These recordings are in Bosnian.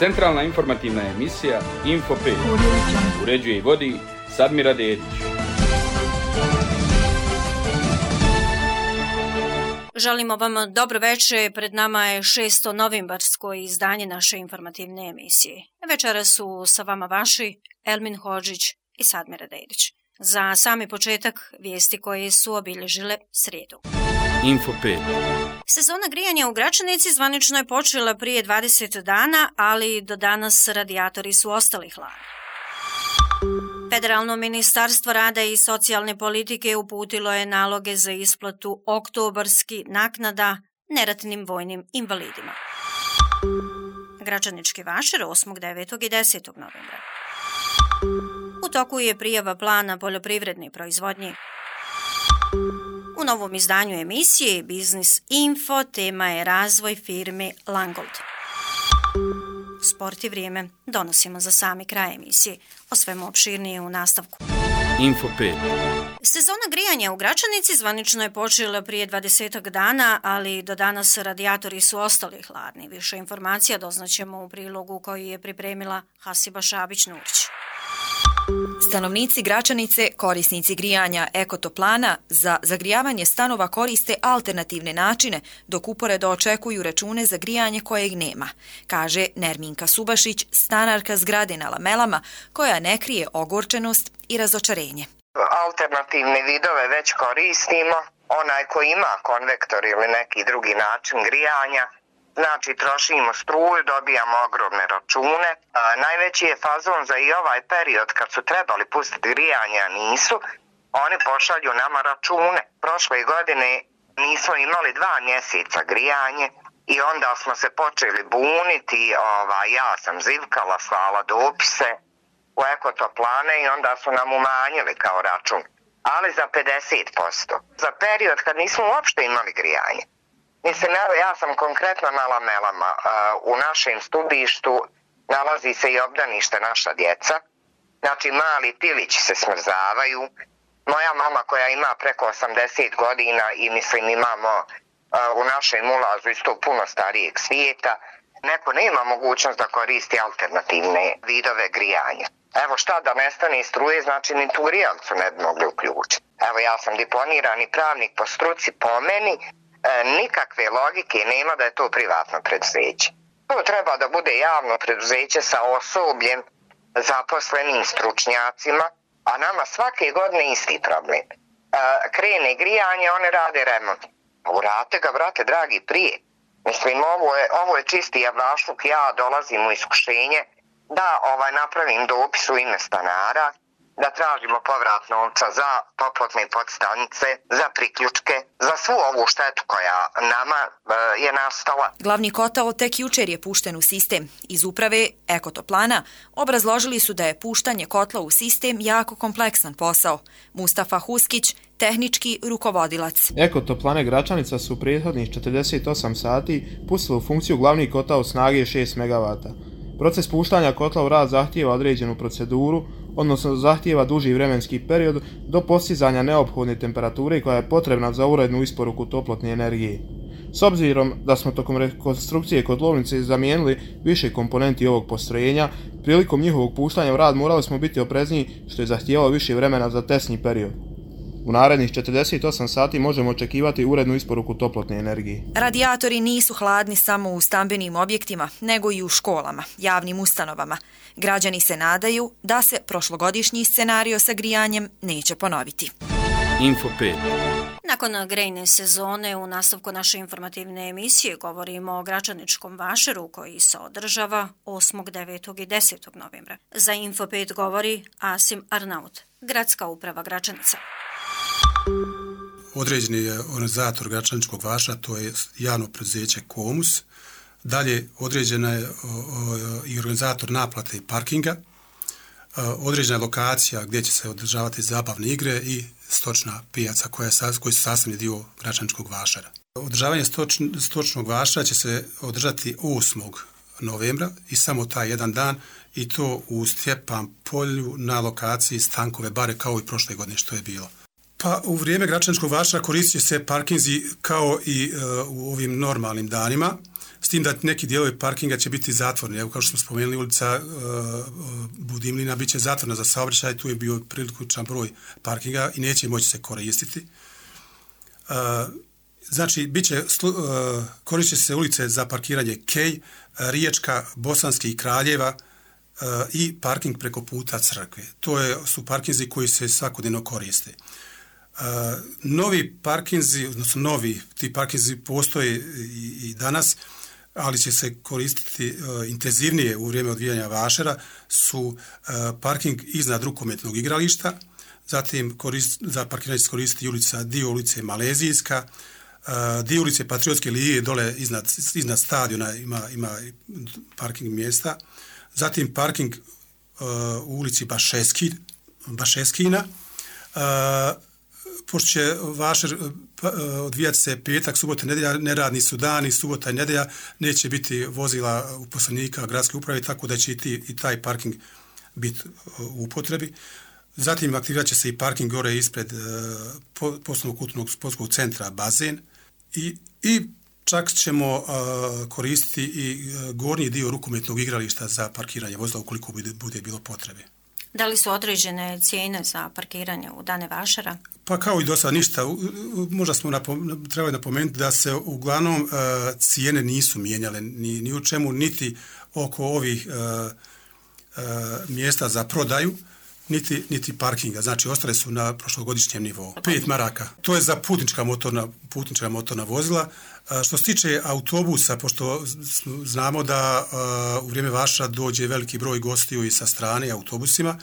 Centralna informativna emisija Info 5. Uređuje i vodi Sadmira Dedić. Želimo vam dobro večer, pred nama je 6. novembarsko izdanje naše informativne emisije. Večera su sa vama vaši Elmin Hodžić i Sadmira Dedić. Za sami početak vijesti koje su obilježile srijedu. Info 5. Sezona grijanja u Gračanici zvanično je počela prije 20 dana, ali do danas radijatori su ostali hladni. Federalno ministarstvo rada i socijalne politike uputilo je naloge za isplatu oktobarskih naknada neratnim vojnim invalidima. Gračanički vašer 8., 9. i 10. novembra. U toku je prijava plana poljoprivredne proizvodnje. U novom izdanju emisije Biznis Info tema je razvoj firme Langold. Sport i vrijeme donosimo za sami kraj emisije. O svemu opširnije u nastavku. Info 5. Sezona grijanja u Gračanici zvanično je počela prije 20 dana, ali do danas radijatori su ostali hladni. Više informacija doznaćemo u prilogu koji je pripremila Hasiba Šabić-Nurić. Stanovnici Gračanice, korisnici grijanja Ekotoplana, za zagrijavanje stanova koriste alternativne načine, dok uporedo očekuju račune za grijanje kojeg nema, kaže Nerminka Subašić, stanarka zgrade na Lamelama, koja ne krije ogorčenost i razočarenje. Alternativne vidove već koristimo, onaj koji ima konvektor ili neki drugi način grijanja, znači trošimo struju, dobijamo ogromne račune. Najveći je fazon za i ovaj period kad su trebali pustiti grijanje, a nisu, oni pošalju nama račune. Prošle godine nismo imali 2 mjeseca grijanje i onda smo se počeli buniti, ja sam zivkala, slala dopise u Ekotoplane i onda su nam umanjili kao račun, ali za 50%. Za period kad nismo uopšte imali grijanje. Mislim, ja sam konkretno na Lamelama. U našem stubištu nalazi se i obdanište naša djeca. Znači, mali pilići se smrzavaju. Moja mama koja ima preko 80 godina i mislim imamo u našem ulazu isto puno starijeg svijeta, neko nema mogućnost da koristi alternativne vidove grijanja. Evo šta da nestane struje, znači ni tu grijalcu ne bi mogli uključiti. Evo ja sam diplomirani pravnik po struci, po meni nikakve logike nema da je to privatno preduzeće. To treba da bude javno preduzeće sa osobljem, zaposlenim stručnjacima, a nama svake godine isti problem. Krene grijanje, one rade remont. Urate ga, brate, dragi, prije. Mislim, ovo je čisti javnašluk, ja dolazim u iskušenje da napravim dopis u ime stanara, da tražimo povrat novca za toplotne podstanice, za priključke, za svu ovu štetu koja nama je nastala. Glavni kotao tek jučer je pušten u sistem. Iz uprave Ekotoplana obrazložili su da je puštanje kotla u sistem jako kompleksan posao. Mustafa Huskić, tehnički rukovodilac. Ekotoplane Gračanica su prethodnih 48 sati pustili u funkciju glavni kotao snage 6 MW. Proces puštanja kotla u rad zahtijeva određenu proceduru, odnosno zahtijeva duži vremenski period do postizanja neophodne temperature koja je potrebna za urednu isporuku toplotne energije. S obzirom da smo tokom rekonstrukcije kotlovnice zamijenili više komponenti ovog postrojenja, prilikom njihovog puštanja u rad morali smo biti oprezniji, što je zahtijevalo više vremena za testni period. U narednih 48 sati možemo očekivati urednu isporuku toplotne energije. Radijatori nisu hladni samo u stambenim objektima, nego i u školama, javnim ustanovama. Građani se nadaju da se prošlogodišnji scenario sa grijanjem neće ponoviti. Info 5. Nakon grejne sezone u nastavku naše informativne emisije govorimo o Gračaničkom vašeru koji se održava 8., 9. i 10. novembra. Za Info 5 govori Asim Arnaut, Gradska uprava Gračanica. Određeni je organizator Gračaničkog vašra, to je javno preduzeće Komus. Dalje određena je i organizator naplate i parkinga. Određena je lokacija gdje će se održavati zabavne igre i stočna pijaca koji su sastavni dio Gračaničkog vašara. Održavanje stočnog vašara će se održati 8. novembra i samo taj jedan dan, i to u Stjepan polju na lokaciji Stankove bare kao i prošle godine što je bilo. Pa u vrijeme Gračaničkog vašara koristit će se parkinzi kao i u ovim normalnim danima, s tim da neki dijelovi parkinga će biti zatvorni. Evo kao što smo spomenuli, ulica Budimlina bit će zatvorna za saobraćaj, tu je bio priličan broj parkinga i neće moći se koristiti. Znači, koristit će se ulice za parkiranje Kej, Riječka, Bosanski i Kraljeva i parking preko puta crkve. To su parkinzi koji se svakodnevno koriste. Novi parkinzi, odnosno ti parkinzi postoje i danas, ali će se koristiti intenzivnije u vrijeme odvijanja vašara, su parking iznad rukometnog igrališta, zatim za parkiranje će se koristiti dio ulice Malezijska, dio ulice Patriotske lije dole iznad stadiona ima parking mjesta, zatim parking u ulici Bašeskina, pošto će vašar odvijati se petak, subota, nedjelja, neradni su dani, subota i nedjelja, neće biti vozila uposlenika gradske uprave, tako da će i taj parking biti u upotrebi. Zatim aktivirat će se i parking gore ispred poslovnog kulturnog sportskog centra Bazen i čak ćemo koristiti i gornji dio rukometnog igrališta za parkiranje vozila ukoliko bude bilo potrebe. Da li su određene cijene za parkiranje u dane vašara? Pa kao i do sada ništa. Možda smo trebali napomenuti da se uglavnom cijene nisu mijenjale ni u čemu, niti oko ovih mjesta za prodaju, niti parkinga. Znači, ostale su na prošlogodišnjem nivou. 5 maraka. To je za putnička motorna vozila. Što se tiče autobusa, pošto znamo da u vrijeme vašara dođe veliki broj gostiju i sa strane autobusima,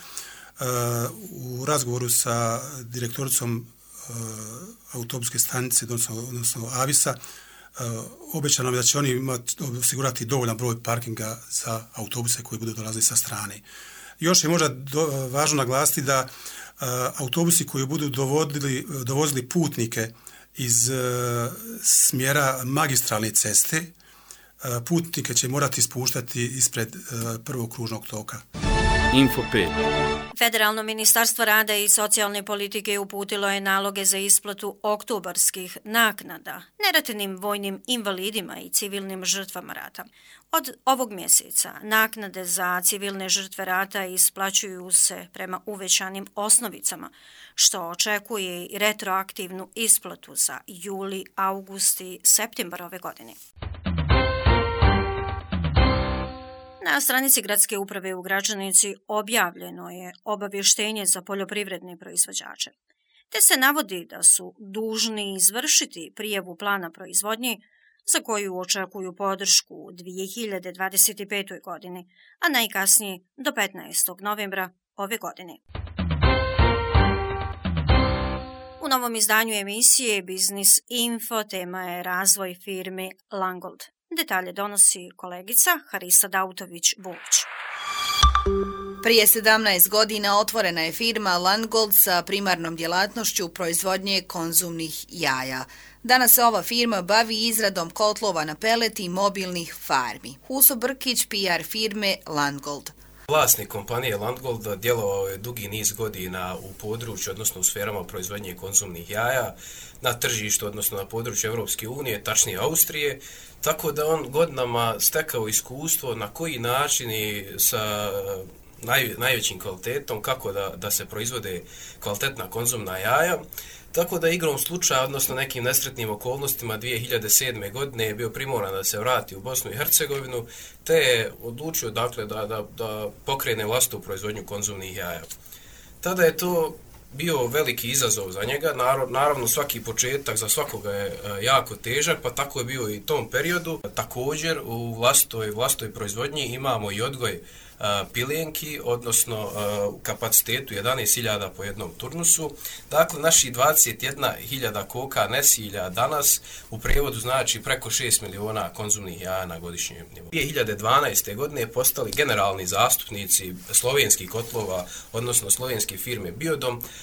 u razgovoru sa direktoricom autobuske stanice, odnosno Avisa, obećano je da će oni osigurati dovoljan broj parkinga za autobuse koji budu dolazili sa strane. Još je možda važno naglasiti da autobusi koji budu dovozili putnike iz smjera magistralne ceste, putnike će morati ispuštati ispred prvog kružnog toka. Info 5. Federalno ministarstvo rada i socijalne politike uputilo je naloge za isplatu oktobarskih naknada neratnim vojnim invalidima i civilnim žrtvama rata. Od ovog mjeseca naknade za civilne žrtve rata isplaćuju se prema uvećanim osnovicama, što očekuje i retroaktivnu isplatu za juli, august i septembar ove godine. Na stranici Gradske uprave u Gračanici objavljeno je obavještenje za poljoprivredne proizvođače, te se navodi da su dužni izvršiti prijavu plana proizvodnje za koju očekuju podršku u 2025. godini, a najkasnije do 15. novembra ove godine. U novom izdanju emisije Biznis Info tema je razvoj firme Langold. Detalje donosi kolegica Harisa Dautović-Bulić. Prije 17 godina otvorena je firma Langold sa primarnom djelatnošću proizvodnje konzumnih jaja. Danas se ova firma bavi izradom kotlova na pelet i mobilnih farmi. Huso Brkić, PR firme Langold. Vlasnik kompanije Langold djelovao je dugi niz godina u području, odnosno u sferama proizvodnje konzumnih jaja, na tržištu, odnosno na području Europske unije, tačnije Austrije, tako da on godinama stekao iskustvo na koji način i sa najvećim kvalitetom, kako da se proizvode kvalitetna konzumna jaja. Tako da igrom slučaja, odnosno nekim nesretnim okolnostima 2007. godine je bio primoran da se vrati u Bosnu i Hercegovinu, te je odlučio dakle da pokrene vlastitu proizvodnju konzumnih jaja. Tada je to bio veliki izazov za njega, naravno svaki početak za svakoga je jako težak, pa tako je bio i u tom periodu. Također u vlastitoj proizvodnji imamo i odgoj piljenki, odnosno u kapacitetu 11.000 po jednom turnusu. Dakle, naši 21.000 koka nesilja danas u prijevodu znači preko 6 miliona konzumnih jaja na godišnjem nivou. 2012. godine postali generalni zastupnici slovenskih kotlova, odnosno slovenske firme Biodom.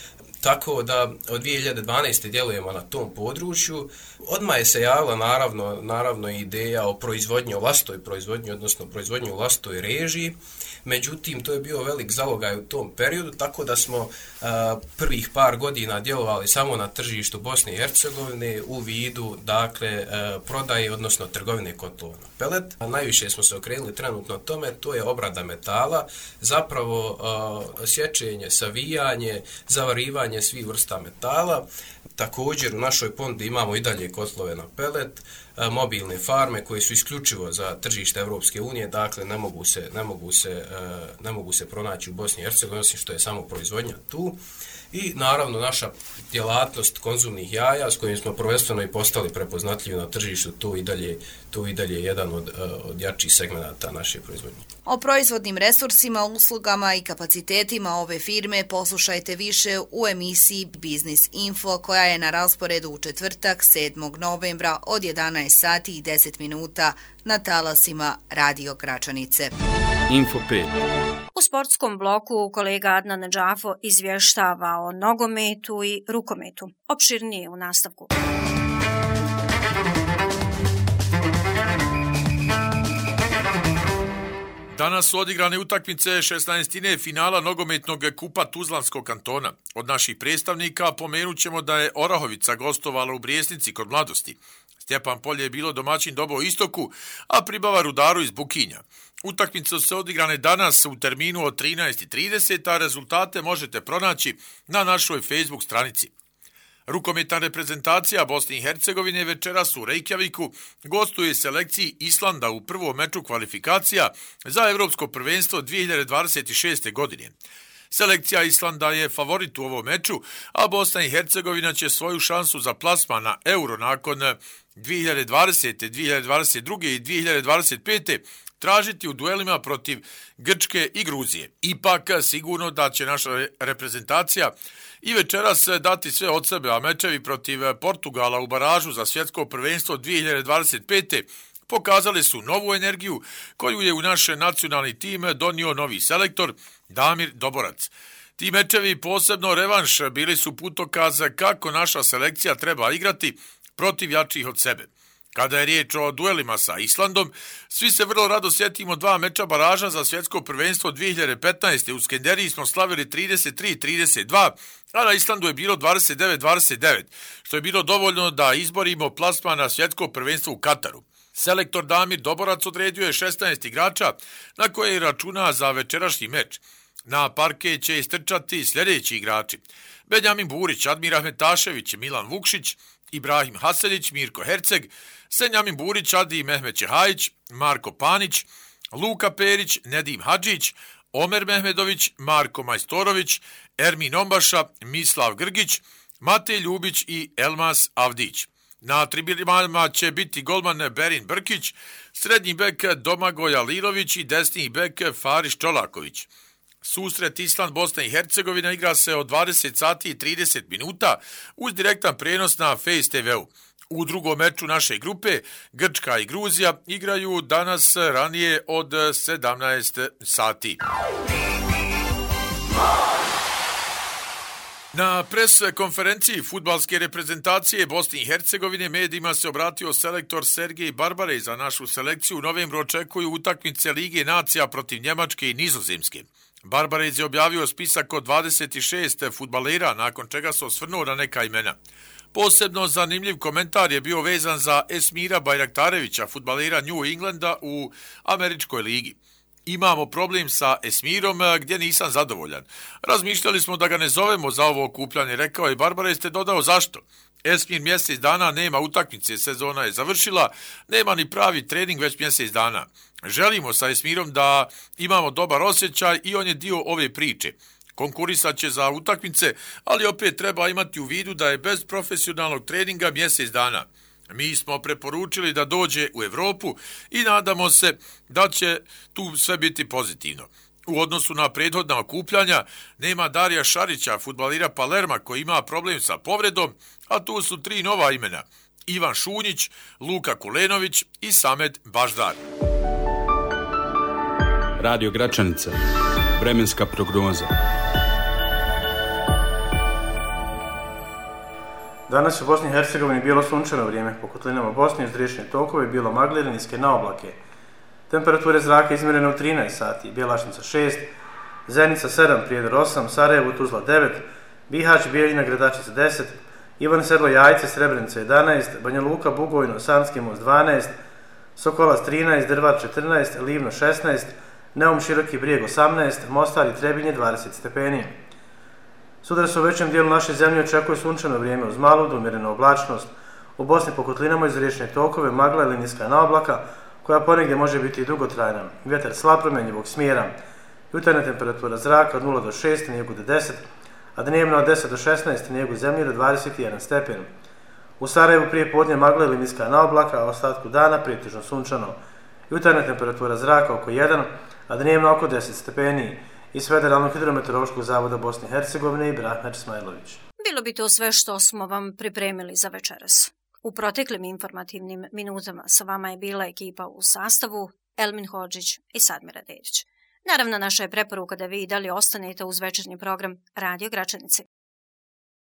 tako da od 2012. djelujemo na tom području. Odmah je se javila naravno ideja o proizvodnji, o vlastitoj proizvodnji, odnosno proizvodnji u vlastitoj režiji. Međutim, to je bio velik zalogaj u tom periodu, tako da smo prvih par godina djelovali samo na tržištu Bosne i Hercegovine u vidu, dakle, prodaje, odnosno trgovine kotlova na pelet. Najviše smo se okrenuli trenutno tome, to je obrada metala, zapravo sječenje, savijanje, zavarivanje svih vrsta metala. Također u našoj ponudi imamo i dalje kotlove na pelet, mobilne farme koje su isključivo za tržište Evropske unije, dakle ne mogu se pronaći u Bosni i Hercegovini, osim što je samo proizvodnja tu. I naravno naša djelatnost konzumnih jaja s kojim smo prvenstveno i postali prepoznatljivi na tržištu, to i dalje jedan od jačih segmenata naše proizvodnje. O proizvodnim resursima, uslugama i kapacitetima ove firme poslušajte više u emisiji Biznis Info koja je na rasporedu u četvrtak 7. novembra od 11 sati i 10 minuta na talasima Radio Gračanice. Info 5. U sportskom bloku kolega Adnan Džafo izvještava o nogometu i rukometu. Opširnije u nastavku. Danas su odigrane utakmice 16. finala nogometnog kupa Tuzlanskog kantona. Od naših predstavnika pomenut ćemo da je Orahovica gostovala u Brijesnici kod Mladosti. Stjepan Polje je bilo domaćin Dobo Istoku, a pribava Rudaru iz Bukinja. Utakmice su se odigrane danas u terminu od 13:30, a rezultate možete pronaći na našoj Facebook stranici. Rukometna reprezentacija Bosne i Hercegovine večeras u Reykjaviku gostuje selekciji Islanda u prvom meču kvalifikacija za Evropsko prvenstvo 2026. godine. Selekcija Islanda je favorit u ovom meču, a Bosna i Hercegovina će svoju šansu za plasman na Euro nakon 2020., 2022. i 2025. tražiti u duelima protiv Grčke i Gruzije. Ipak sigurno da će naša reprezentacija i večeras dati sve od sebe, a mečevi protiv Portugala u baražu za svjetsko prvenstvo 2025. pokazali su novu energiju koju je u naš nacionalni tim donio novi selektor Damir Doborac. Ti mečevi, posebno revanš, bili su putokaz kako naša selekcija treba igrati protiv jačih od sebe. Kada je riječ o duelima sa Islandom, svi se vrlo rado sjetimo dva meča baraža za svjetsko prvenstvo 2015. U Skenderiji smo slavili 33-32, a na Islandu je bilo 29-29, što je bilo dovoljno da izborimo plasman na svjetsko prvenstvo u Kataru. Selektor Damir Doborac odredio je 16 igrača na koje računa za večerašnji meč. Na parke će istrčati sljedeći igrači: Benjamin Burić, Admir Ahmetašević, Milan Vukšić, Ibrahim Haselić, Mirko Herceg, Senjamin Burić, Adi Mehmet Čehajić, Marko Panić, Luka Perić, Nedim Hadžić, Omer Mehmedović, Marko Majstorović, Ermin Ombaša, Mislav Grgić, Matej Ljubić i Elmas Avdić. Na tribinama će biti golman Berin Brkić, srednji bek Domagoj Alilović i desni bek Fariš Čolaković. Susret Island Bosna i Hercegovina igra se od 20 sati i 30 minuta uz direktan prenos na Face TV-u. U drugom meču naše grupe Grčka i Gruzija igraju danas ranije od 17 sati. Na pres konferenciji fudbalske reprezentacije Bosne i Hercegovine medijima se obratio selektor Sergej Barbarej. Za našu selekciju u novembru očekuju utakmice Lige nacija protiv Njemačke i Nizozemske. Barbarez je objavio spisak od 26 fudbalera, nakon čega se osvrnuo na neka imena. Posebno zanimljiv komentar je bio vezan za Esmira Bajraktarevića, fudbalera New Englanda u Američkoj ligi. Imamo problem sa Esmirom gdje nisam zadovoljan. Razmišljali smo da ga ne zovemo za ovo okupljanje, rekao je Barbarez, te dodao zašto. Esmir mjesec dana nema utakmice, sezona je završila, nema ni pravi trening već mjesec dana. Želimo sa Esmirom da imamo dobar osjećaj i on je dio ove priče. Konkurisat će za utakmice, ali opet treba imati u vidu da je bez profesionalnog treninga mjesec dana. Mi smo preporučili da dođe u Europu i nadamo se da će tu sve biti pozitivno. U odnosu na prethodna okupljanja nema Darija Šarića, fudbalira Palerma koji ima problem sa povredom, a tu su 3 nova imena: Ivan Šunjić, Luka Kulenović i Samet Baždar. Radio Gračanica. Vremenska prognoza. Danas u Bosni i Hercegovini bilo sunčano vrijeme, po kotlinama Bosne uz riječne tokove bilo magle niske na oblake. Temperature zraka izmjerene u 13 sati, Bjelašnica 6, Zenica 7, Prijedor 8, Sarajevo, Tuzla 9, Bihać, Bijeljina, Gradačica 10, Ivan Sedlo, Jajce, Srebrenica 11, Banja Luka, Bugojno, Sanski most 12, Sokolac 13, Drvar 14, Livno 16, Neum, Široki Brijeg 18, Mostar i Trebinje 20 stepeni. Sutra se u većem dijelu naše zemlje očekuje sunčano vrijeme uz malu do umjerenu oblačnost. U Bosni po kotlinama iz riječne tokove magla ili niska naoblaka koja ponegdje može biti i dugotrajna. Vjetar slab promjenjivog smjera. Jutarnja temperatura zraka od 0 do 6, Nijebu do 10, a dnevno od 10 do 16, Nijebu zemlje do 21 stepen. U Sarajevu prije podnje magla ili niska naoblaka, a ostatku dana pretežno sunčano. Jutarnja temperatura zraka oko 1, a dnevno oko 10 stepeni. Iz Federalnog hidrometeorološkog zavoda Bosne i Hercegovine i Brahmer Smajlović. Bilo bi to sve što smo vam pripremili za večeras. U proteklim informativnim minutama sa vama je bila ekipa u sastavu Elmin Hodžić i Sadmira Dedić. Naravno, naša je preporuka da vi i dalje ostanete uz večernji program Radio Gračanice.